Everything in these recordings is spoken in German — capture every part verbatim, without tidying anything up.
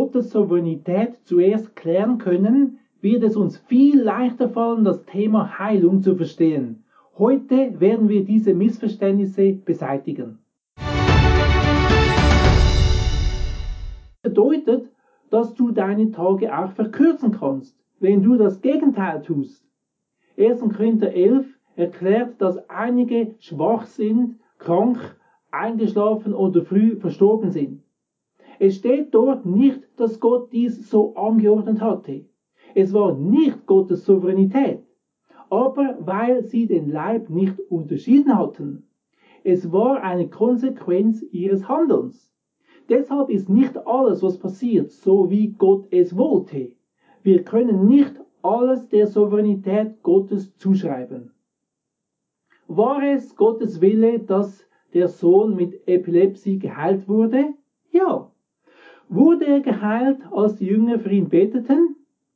Gottes Souveränität zuerst klären können, wird es uns viel leichter fallen, das Thema Heilung zu verstehen. Heute werden wir diese Missverständnisse beseitigen. Das bedeutet, dass du deine Tage auch verkürzen kannst, wenn du das Gegenteil tust. erster Korinther elf erklärt, dass einige schwach sind, krank, eingeschlafen oder früh verstorben sind. Es steht dort nicht, dass Gott dies so angeordnet hatte. Es war nicht Gottes Souveränität, aber weil sie den Leib nicht unterschieden hatten. Es war eine Konsequenz ihres Handelns. Deshalb ist nicht alles, was passiert, so wie Gott es wollte. Wir können nicht alles der Souveränität Gottes zuschreiben. War es Gottes Wille, dass der Sohn mit Epilepsie geheilt wurde? Ja. Wurde er geheilt, als die Jünger für ihn beteten?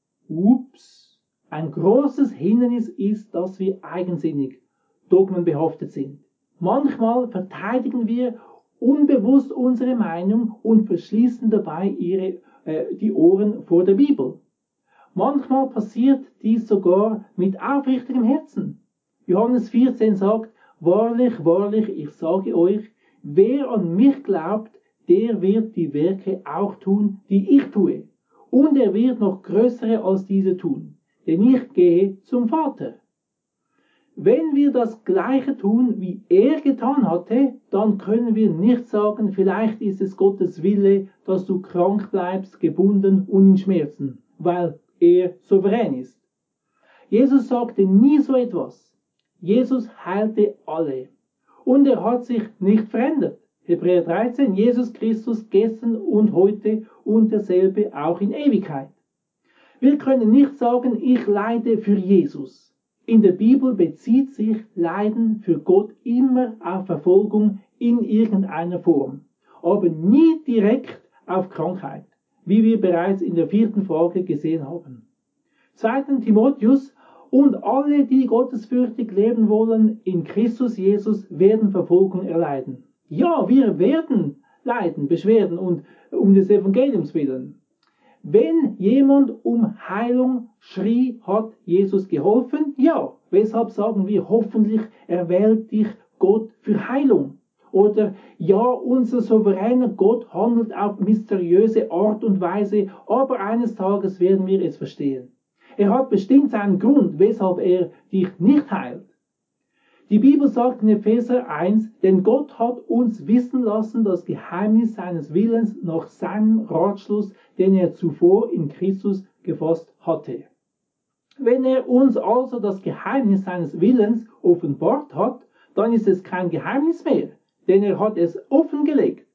Ups. Ein großes Hindernis ist, dass wir eigensinnig, dogmenbehaftet sind. Manchmal verteidigen wir unbewusst unsere Meinung und verschließen dabei ihre, äh, die Ohren vor der Bibel. Manchmal passiert dies sogar mit aufrichtigem Herzen. Johannes vierzehn sagt, wahrlich, wahrlich, ich sage euch, wer an mich glaubt, der wird die Werke auch tun, die ich tue. Und er wird noch größere als diese tun, denn ich gehe zum Vater. Wenn wir das Gleiche tun, wie er getan hatte, dann können wir nicht sagen, vielleicht ist es Gottes Wille, dass du krank bleibst, gebunden und in Schmerzen, weil er souverän ist. Jesus sagte nie so etwas. Jesus heilte alle. Und er hat sich nicht verändert. Hebräer dreizehn, Jesus Christus gestern und heute und derselbe auch in Ewigkeit. Wir können nicht sagen, ich leide für Jesus. In der Bibel bezieht sich Leiden für Gott immer auf Verfolgung in irgendeiner Form, aber nie direkt auf Krankheit, wie wir bereits in der vierten Frage gesehen haben. zweiter Timotheus, und alle, die gottesfürchtig leben wollen, in Christus Jesus, werden Verfolgung erleiden. Ja, wir werden leiden, Beschwerden und um des Evangeliums willen. Wenn jemand um Heilung schrie, hat Jesus geholfen? Ja. Weshalb sagen wir, hoffentlich erwählt dich Gott für Heilung? Oder, ja, unser souveräner Gott handelt auf mysteriöse Art und Weise, aber eines Tages werden wir es verstehen. Er hat bestimmt seinen Grund, weshalb er dich nicht heilt. Die Bibel sagt in Epheser eins, denn Gott hat uns wissen lassen das Geheimnis seines Willens nach seinem Ratschluss, den er zuvor in Christus gefasst hatte. Wenn er uns also das Geheimnis seines Willens offenbart hat, dann ist es kein Geheimnis mehr, denn er hat es offengelegt.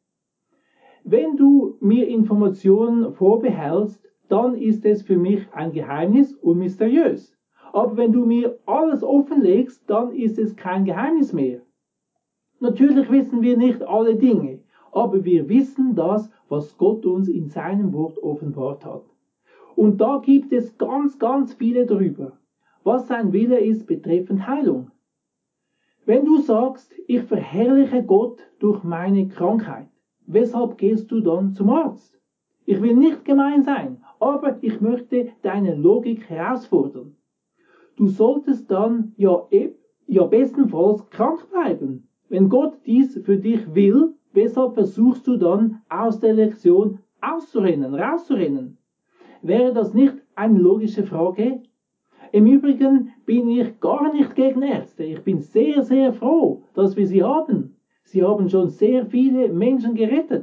Wenn du mir Informationen vorbehältst, dann ist es für mich ein Geheimnis und mysteriös. Aber wenn du mir alles offenlegst, dann ist es kein Geheimnis mehr. Natürlich wissen wir nicht alle Dinge, aber wir wissen das, was Gott uns in seinem Wort offenbart hat. Und da gibt es ganz, ganz viele darüber, was sein Wille ist betreffend Heilung. Wenn du sagst, ich verherrliche Gott durch meine Krankheit, weshalb gehst du dann zum Arzt? Ich will nicht gemein sein, aber ich möchte deine Logik herausfordern. Du solltest dann ja, ja bestenfalls krank bleiben. Wenn Gott dies für dich will, weshalb versuchst du dann aus der Lektion auszurennen, rauszurennen? Wäre das nicht eine logische Frage? Im Übrigen bin ich gar nicht gegen Ärzte. Ich bin sehr, sehr froh, dass wir sie haben. Sie haben schon sehr viele Menschen gerettet.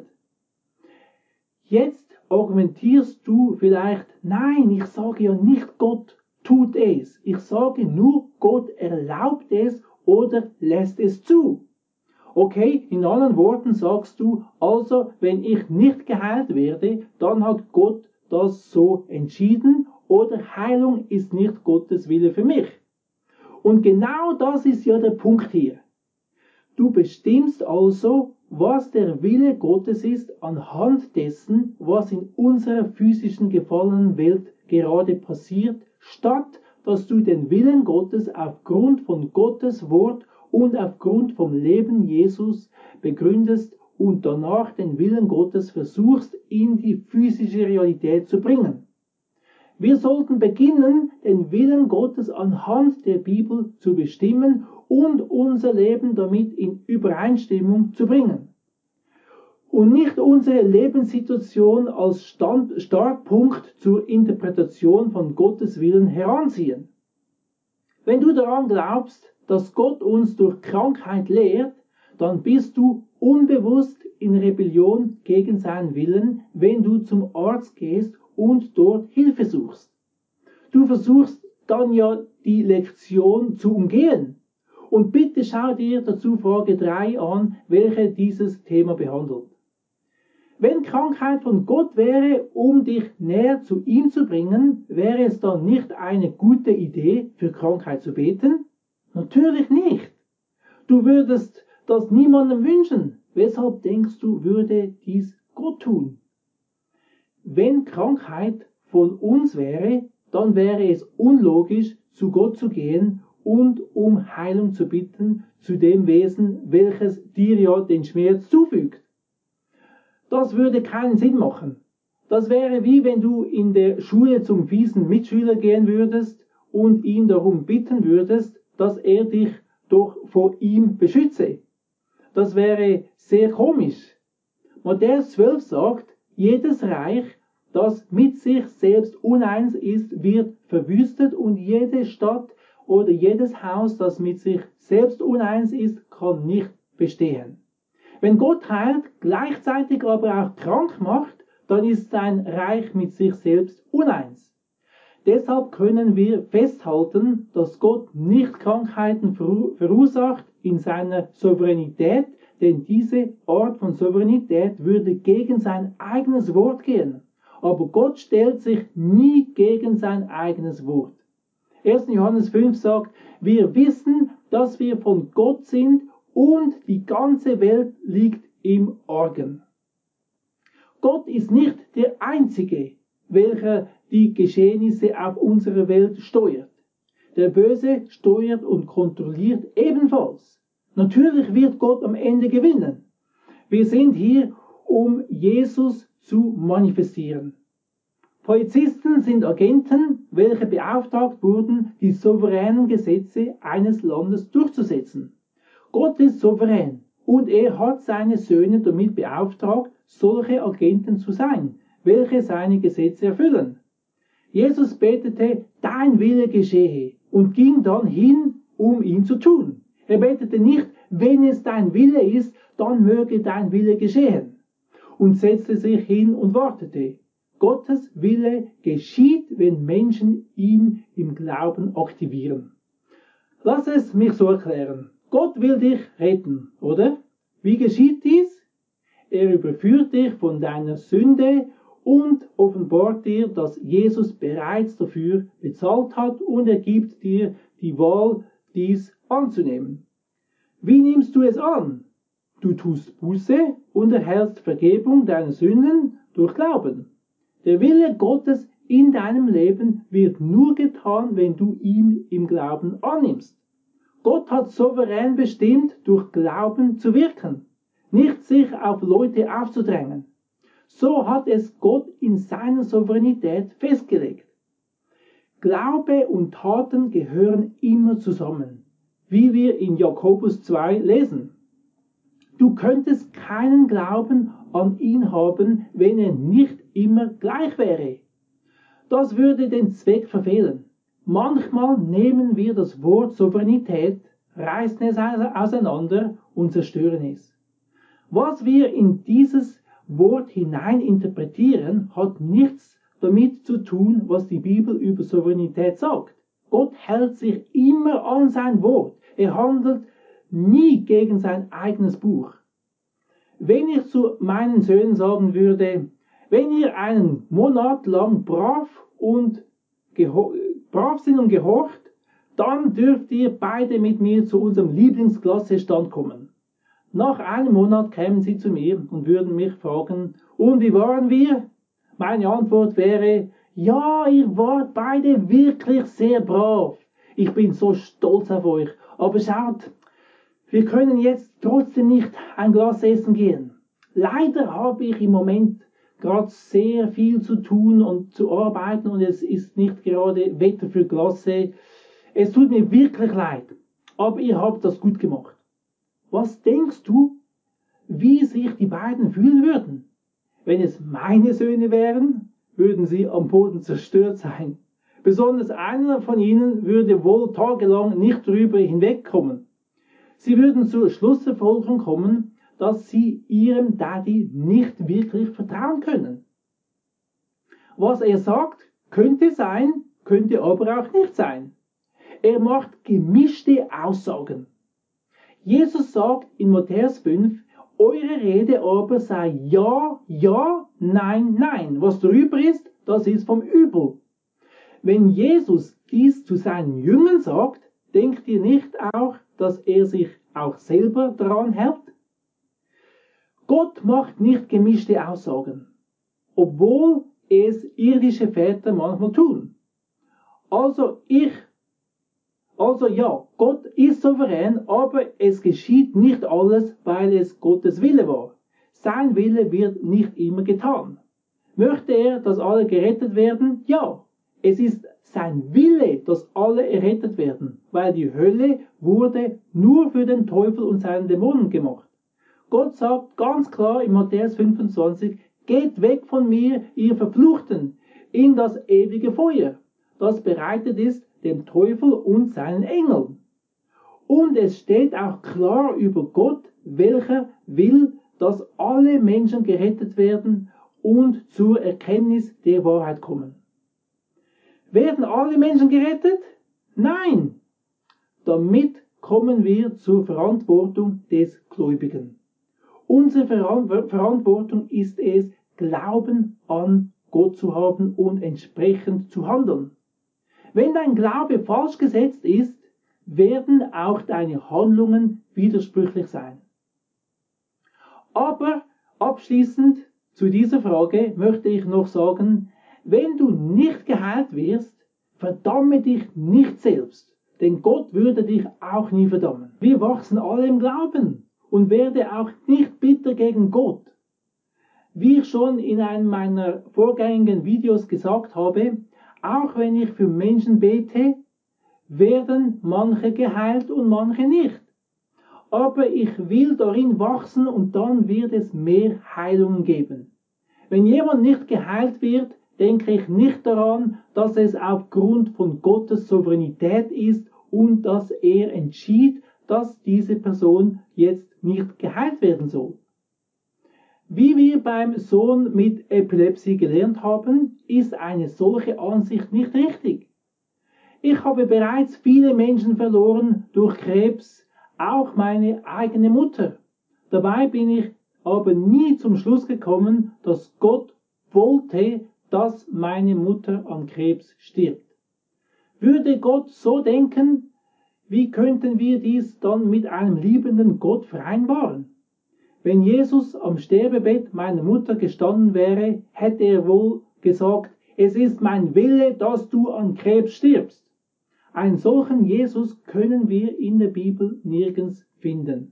Jetzt argumentierst du vielleicht, nein, ich sage ja nicht, Gott tut es. Ich sage nur, Gott erlaubt es oder lässt es zu. Okay, in anderen Worten sagst du, also, wenn ich nicht geheilt werde, dann hat Gott das so entschieden oder Heilung ist nicht Gottes Wille für mich. Und genau das ist ja der Punkt hier. Du bestimmst also, was der Wille Gottes ist, anhand dessen, was in unserer physischen gefallenen Welt gerade passiert, statt dass du den Willen Gottes aufgrund von Gottes Wort und aufgrund vom Leben Jesus begründest und danach den Willen Gottes versuchst, in die physische Realität zu bringen. Wir sollten beginnen, den Willen Gottes anhand der Bibel zu bestimmen und unser Leben damit in Übereinstimmung zu bringen. Und nicht unsere Lebenssituation als Stand, Startpunkt zur Interpretation von Gottes Willen heranziehen. Wenn du daran glaubst, dass Gott uns durch Krankheit lehrt, dann bist du unbewusst in Rebellion gegen seinen Willen, wenn du zum Arzt gehst und dort Hilfe suchst. Du versuchst dann ja die Lektion zu umgehen. Und bitte schau dir dazu Frage drei an, welche dieses Thema behandelt. Wenn Krankheit von Gott wäre, um dich näher zu ihm zu bringen, wäre es dann nicht eine gute Idee, für Krankheit zu beten? Natürlich nicht. Du würdest das niemandem wünschen. Weshalb denkst du, würde dies Gott tun? Wenn Krankheit von uns wäre, dann wäre es unlogisch, zu Gott zu gehen und um Heilung zu bitten zu dem Wesen, welches dir ja den Schmerz zufügt. Das würde keinen Sinn machen. Das wäre wie wenn du in der Schule zum fiesen Mitschüler gehen würdest und ihn darum bitten würdest, dass er dich doch vor ihm beschütze. Das wäre sehr komisch. Matthäus zwölf sagt, jedes Reich, das mit sich selbst uneins ist, wird verwüstet und jede Stadt oder jedes Haus, das mit sich selbst uneins ist, kann nicht bestehen. Wenn Gott heilt, gleichzeitig aber auch krank macht, dann ist sein Reich mit sich selbst uneins. Deshalb können wir festhalten, dass Gott nicht Krankheiten verursacht in seiner Souveränität, denn diese Art von Souveränität würde gegen sein eigenes Wort gehen. Aber Gott stellt sich nie gegen sein eigenes Wort. erster Johannes fünf sagt, wir wissen, dass wir von Gott sind und die ganze Welt liegt im Argen. Gott ist nicht der Einzige, welcher die Geschehnisse auf unserer Welt steuert. Der Böse steuert und kontrolliert ebenfalls. Natürlich wird Gott am Ende gewinnen. Wir sind hier, um Jesus zu manifestieren. Polizisten sind Agenten, welche beauftragt wurden, die souveränen Gesetze eines Landes durchzusetzen. Gott ist souverän und er hat seine Söhne damit beauftragt, solche Agenten zu sein, welche seine Gesetze erfüllen. Jesus betete, dein Wille geschehe und ging dann hin, um ihn zu tun. Er betete nicht, wenn es dein Wille ist, dann möge dein Wille geschehen und setzte sich hin und wartete. Gottes Wille geschieht, wenn Menschen ihn im Glauben aktivieren. Lass es mich so erklären. Gott will dich retten, oder? Wie geschieht dies? Er überführt dich von deiner Sünde und offenbart dir, dass Jesus bereits dafür bezahlt hat und er gibt dir die Wahl, dies anzunehmen. Wie nimmst du es an? Du tust Buße und erhältst Vergebung deiner Sünden durch Glauben. Der Wille Gottes in deinem Leben wird nur getan, wenn du ihn im Glauben annimmst. Gott hat souverän bestimmt, durch Glauben zu wirken, nicht sich auf Leute aufzudrängen. So hat es Gott in seiner Souveränität festgelegt. Glaube und Taten gehören immer zusammen, wie wir in Jakobus zwei lesen. Du könntest keinen Glauben an ihn haben, wenn er nicht immer gleich wäre. Das würde den Zweck verfehlen. Manchmal nehmen wir das Wort Souveränität, reißen es auseinander und zerstören es. Was wir in dieses Wort hinein interpretieren, hat nichts damit zu tun, was die Bibel über Souveränität sagt. Gott hält sich immer an sein Wort. Er handelt nie gegen sein eigenes Buch. Wenn ich zu meinen Söhnen sagen würde, wenn ihr einen Monat lang brav und brav sind und gehorcht, dann dürft ihr beide mit mir zu unserem Lieblingsklassestand kommen. Nach einem Monat kämen sie zu mir und würden mich fragen, und wie waren wir? Meine Antwort wäre, ja, ihr wart beide wirklich sehr brav. Ich bin so stolz auf euch. Aber schaut, wir können jetzt trotzdem nicht ein Glas essen gehen. leider habe ich im Moment gerade sehr viel zu tun und zu arbeiten und es ist nicht gerade Wetter für Klasse. Es tut mir wirklich leid, aber ihr habt das gut gemacht. Was denkst du, wie sich die beiden fühlen würden? Wenn es meine Söhne wären, würden sie am Boden zerstört sein. Besonders einer von ihnen würde wohl tagelang nicht drüber hinwegkommen. Sie würden zur Schlussfolgerung kommen, dass sie ihrem Daddy nicht wirklich vertrauen können. Was er sagt, könnte sein, könnte aber auch nicht sein. Er macht gemischte Aussagen. Jesus sagt in Matthäus fünf, eure Rede aber sei ja, ja, nein, nein. Was drüber ist, das ist vom Übel. Wenn Jesus dies zu seinen Jüngern sagt, denkt ihr nicht auch, dass er sich auch selber daran hält? Gott macht nicht gemischte Aussagen, obwohl es irdische Väter manchmal tun. Also ich, also ja, Gott ist souverän, aber es geschieht nicht alles, weil es Gottes Wille war. Sein Wille wird nicht immer getan. Möchte er, dass alle gerettet werden? Ja. Es ist sein Wille, dass alle errettet werden, weil die Hölle wurde nur für den Teufel und seinen Dämonen gemacht. Gott sagt ganz klar in Matthäus fünfundzwanzig, geht weg von mir, ihr Verfluchten, in das ewige Feuer, das bereitet ist dem Teufel und seinen Engeln. Und es steht auch klar über Gott, welcher will, dass alle Menschen gerettet werden und zur Erkenntnis der Wahrheit kommen. Werden alle Menschen gerettet? Nein! Damit kommen wir zur Verantwortung des Gläubigen. Unsere Verantwortung ist es, Glauben an Gott zu haben und entsprechend zu handeln. Wenn dein Glaube falsch gesetzt ist, werden auch deine Handlungen widersprüchlich sein. Aber abschließend zu dieser Frage möchte ich noch sagen, wenn du nicht geheilt wirst, verdamme dich nicht selbst, denn Gott würde dich auch nie verdammen. Wir wachsen alle im Glauben und werde auch nicht bitter gegen Gott. Wie ich schon in einem meiner vorgängigen Videos gesagt habe, auch wenn ich für Menschen bete, werden manche geheilt und manche nicht. Aber ich will darin wachsen und dann wird es mehr Heilungen geben. Wenn jemand nicht geheilt wird, denke ich nicht daran, dass es aufgrund von Gottes Souveränität ist und dass er entschied, dass diese Person jetzt nicht geheilt werden soll. Wie wir beim Sohn mit Epilepsie gelernt haben, ist eine solche Ansicht nicht richtig. Ich habe bereits viele Menschen verloren durch Krebs, auch meine eigene Mutter. Dabei bin ich aber nie zum Schluss gekommen, dass Gott wollte, dass meine Mutter an Krebs stirbt. Würde Gott so denken, wie könnten wir dies dann mit einem liebenden Gott vereinbaren? Wenn Jesus am Sterbebett meiner Mutter gestanden wäre, hätte er wohl gesagt, es ist mein Wille, dass du an Krebs stirbst. Einen solchen Jesus können wir in der Bibel nirgends finden.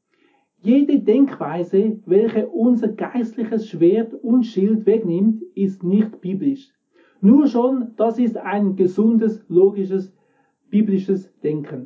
Jede Denkweise, welche unser geistliches Schwert und Schild wegnimmt, ist nicht biblisch. Nur schon, das ist ein gesundes, logisches, biblisches Denken.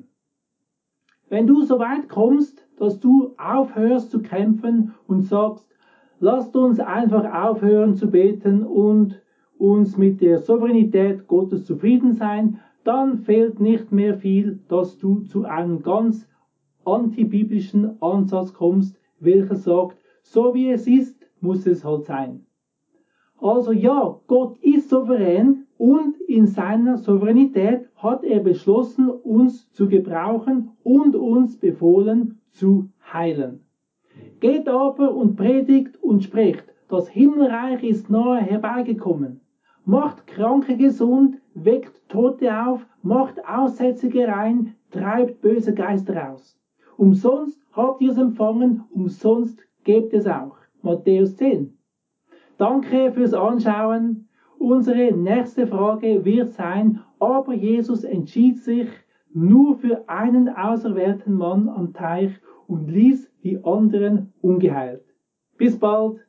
Wenn du so weit kommst, dass du aufhörst zu kämpfen und sagst, lasst uns einfach aufhören zu beten und uns mit der Souveränität Gottes zufrieden sein, dann fehlt nicht mehr viel, dass du zu einem ganz antibiblischen Ansatz kommst, welcher sagt, so wie es ist, muss es halt sein. Also ja, Gott ist souverän und in seiner Souveränität hat er beschlossen, uns zu gebrauchen und uns befohlen zu heilen. Geht aber und predigt und sprecht, das Himmelreich ist nahe herbeigekommen. Macht Kranke gesund, weckt Tote auf, macht Aussätzige rein, treibt böse Geister aus. Umsonst habt ihr es empfangen, umsonst gebt es auch. Matthäus zehn. Danke fürs Anschauen. Unsere nächste Frage wird sein, aber Jesus entschied sich nur für einen auserwählten Mann am Teich und ließ die anderen ungeheilt. Bis bald!